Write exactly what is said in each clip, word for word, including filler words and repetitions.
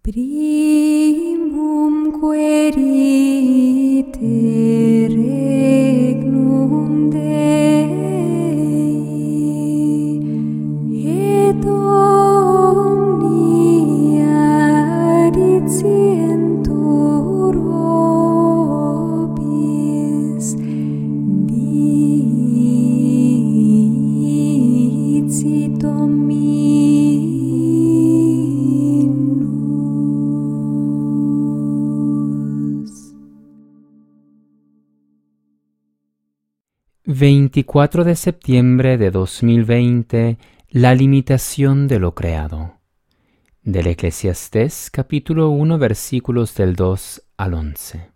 Primum querite regnum Dei, et omnia dicientur vobis, dicit Dominus. veinticuatro de septiembre de dos mil veinte, la limitación de lo creado. Del Eclesiastés, capítulo uno, versículos del dos al once.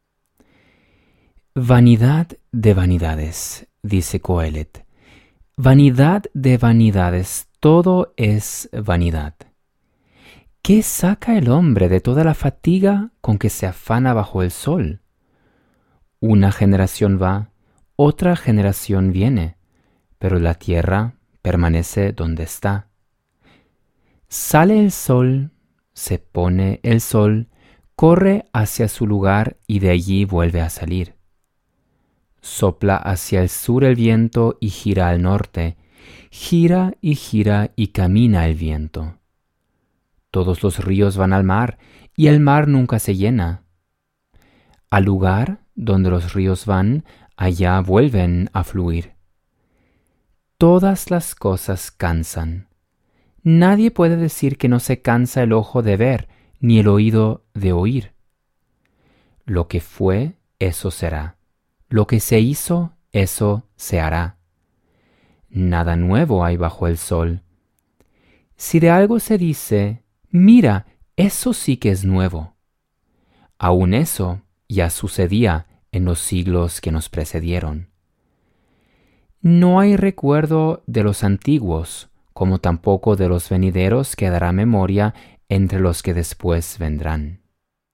Vanidad de vanidades, dice Coelet. Vanidad de vanidades, todo es vanidad. ¿Qué saca el hombre de toda la fatiga con que se afana bajo el sol? Una generación va, otra generación viene, pero la tierra permanece donde está. Sale el sol, se pone el sol, corre hacia su lugar y de allí vuelve a salir. Sopla hacia el sur el viento y gira al norte, gira y gira y camina el viento. Todos los ríos van al mar y el mar nunca se llena. Al lugar donde los ríos van, allá vuelven a fluir. Todas las cosas cansan. Nadie puede decir que no se cansa el ojo de ver, ni el oído de oír. Lo que fue, eso será. Lo que se hizo, eso se hará. Nada nuevo hay bajo el sol. Si de algo se dice, mira, eso sí que es nuevo. Aún eso ya sucedía en los siglos que nos precedieron. No hay recuerdo de los antiguos, como tampoco de los venideros quedará memoria entre los que después vendrán.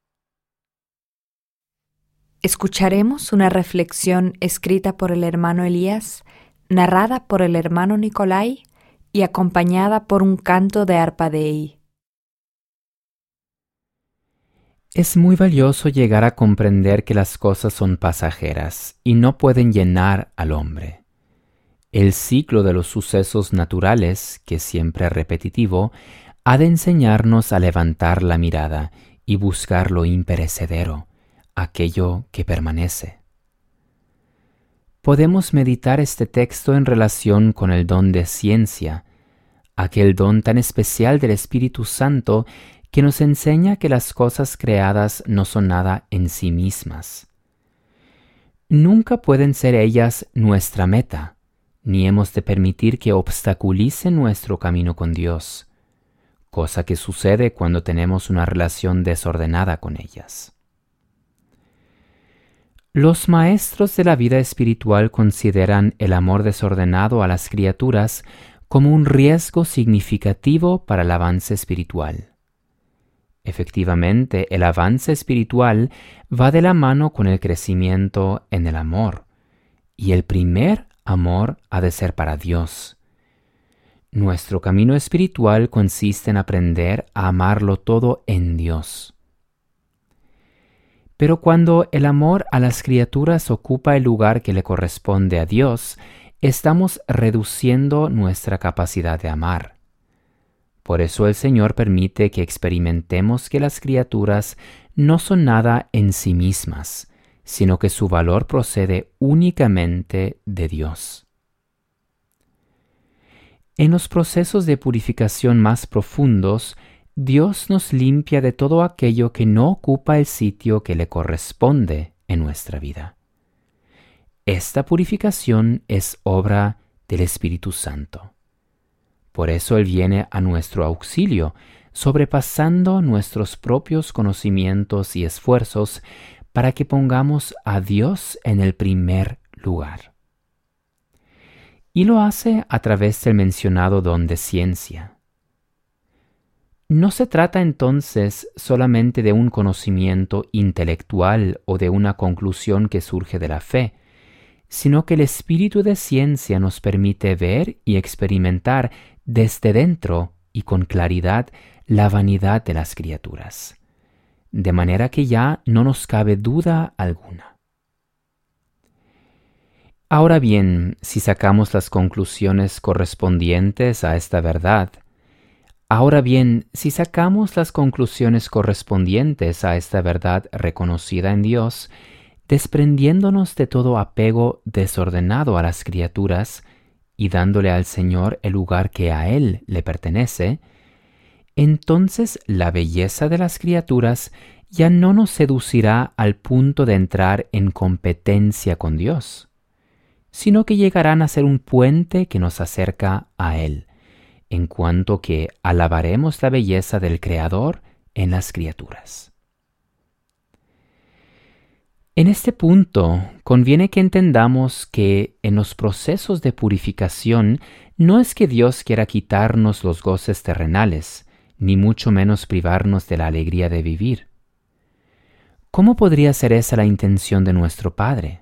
Escucharemos una reflexión escrita por el hermano Elías, narrada por el hermano Nicolai y acompañada por un canto de arpa Dei. Es muy valioso llegar a comprender que las cosas son pasajeras y no pueden llenar al hombre. El ciclo de los sucesos naturales, que siempre es repetitivo, ha de enseñarnos a levantar la mirada y buscar lo imperecedero, aquello que permanece. Podemos meditar este texto en relación con el don de ciencia, aquel don tan especial del Espíritu Santo que nos enseña que las cosas creadas no son nada en sí mismas. Nunca pueden ser ellas nuestra meta, ni hemos de permitir que obstaculicen nuestro camino con Dios, cosa que sucede cuando tenemos una relación desordenada con ellas. Los maestros de la vida espiritual consideran el amor desordenado a las criaturas como un riesgo significativo para el avance espiritual. Efectivamente, el avance espiritual va de la mano con el crecimiento en el amor, y el primer amor ha de ser para Dios. Nuestro camino espiritual consiste en aprender a amarlo todo en Dios. Pero cuando el amor a las criaturas ocupa el lugar que le corresponde a Dios, estamos reduciendo nuestra capacidad de amar. Por eso el Señor permite que experimentemos que las criaturas no son nada en sí mismas, sino que su valor procede únicamente de Dios. En los procesos de purificación más profundos, Dios nos limpia de todo aquello que no ocupa el sitio que le corresponde en nuestra vida. Esta purificación es obra del Espíritu Santo. Por eso Él viene a nuestro auxilio, sobrepasando nuestros propios conocimientos y esfuerzos para que pongamos a Dios en el primer lugar. Y lo hace a través del mencionado don de ciencia. No se trata entonces solamente de un conocimiento intelectual o de una conclusión que surge de la fe, sino que el espíritu de ciencia nos permite ver y experimentar desde dentro y con claridad la vanidad de las criaturas, de manera que ya no nos cabe duda alguna. Ahora bien, si sacamos las conclusiones correspondientes a esta verdad, ahora bien, si sacamos las conclusiones correspondientes a esta verdad reconocida en Dios, desprendiéndonos de todo apego desordenado a las criaturas y dándole al Señor el lugar que a Él le pertenece, entonces la belleza de las criaturas ya no nos seducirá al punto de entrar en competencia con Dios, sino que llegarán a ser un puente que nos acerca a Él, en cuanto que alabaremos la belleza del Creador en las criaturas. En este punto, conviene que entendamos que en los procesos de purificación no es que Dios quiera quitarnos los goces terrenales, ni mucho menos privarnos de la alegría de vivir. ¿Cómo podría ser esa la intención de nuestro Padre?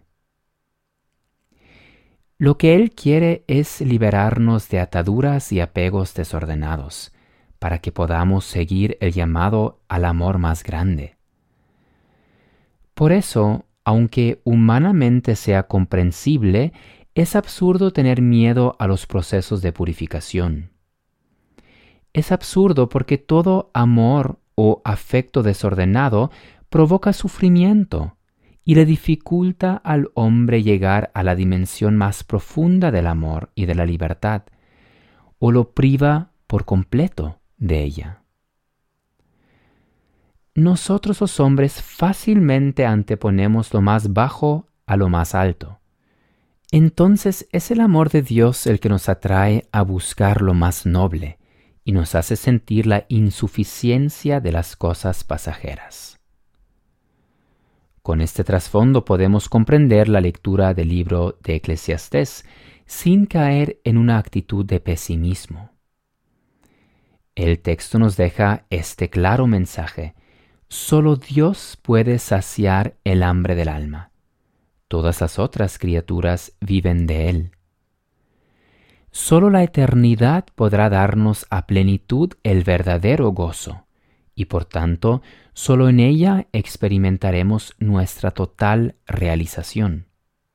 Lo que Él quiere es liberarnos de ataduras y apegos desordenados, para que podamos seguir el llamado al amor más grande. Por eso, aunque humanamente sea comprensible, es absurdo tener miedo a los procesos de purificación. Es absurdo porque todo amor o afecto desordenado provoca sufrimiento y le dificulta al hombre llegar a la dimensión más profunda del amor y de la libertad, o lo priva por completo de ella. Nosotros los hombres fácilmente anteponemos lo más bajo a lo más alto. Entonces es el amor de Dios el que nos atrae a buscar lo más noble y nos hace sentir la insuficiencia de las cosas pasajeras. Con este trasfondo podemos comprender la lectura del libro de Eclesiastés sin caer en una actitud de pesimismo. El texto nos deja este claro mensaje: solo Dios puede saciar el hambre del alma. Todas las otras criaturas viven de Él. Solo la eternidad podrá darnos a plenitud el verdadero gozo, y por tanto, solo en ella experimentaremos nuestra total realización.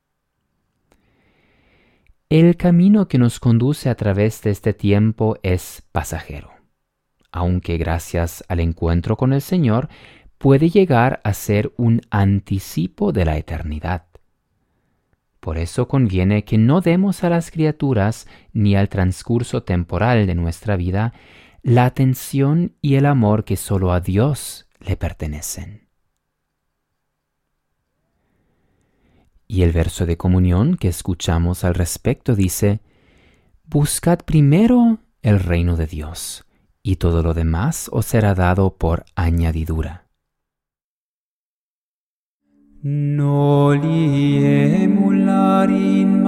El camino que nos conduce a través de este tiempo es pasajero, aunque gracias al encuentro con el Señor puede llegar a ser un anticipo de la eternidad. Por eso conviene que no demos a las criaturas ni al transcurso temporal de nuestra vida la atención y el amor que solo a Dios le pertenecen. Y el verso de comunión que escuchamos al respecto dice: buscad primero el reino de Dios, y todo lo demás os será dado por añadidura. Noli emular in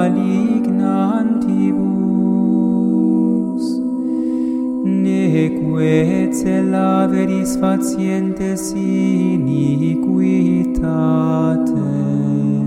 malignantibus, neque celaveris facientes iniquitate.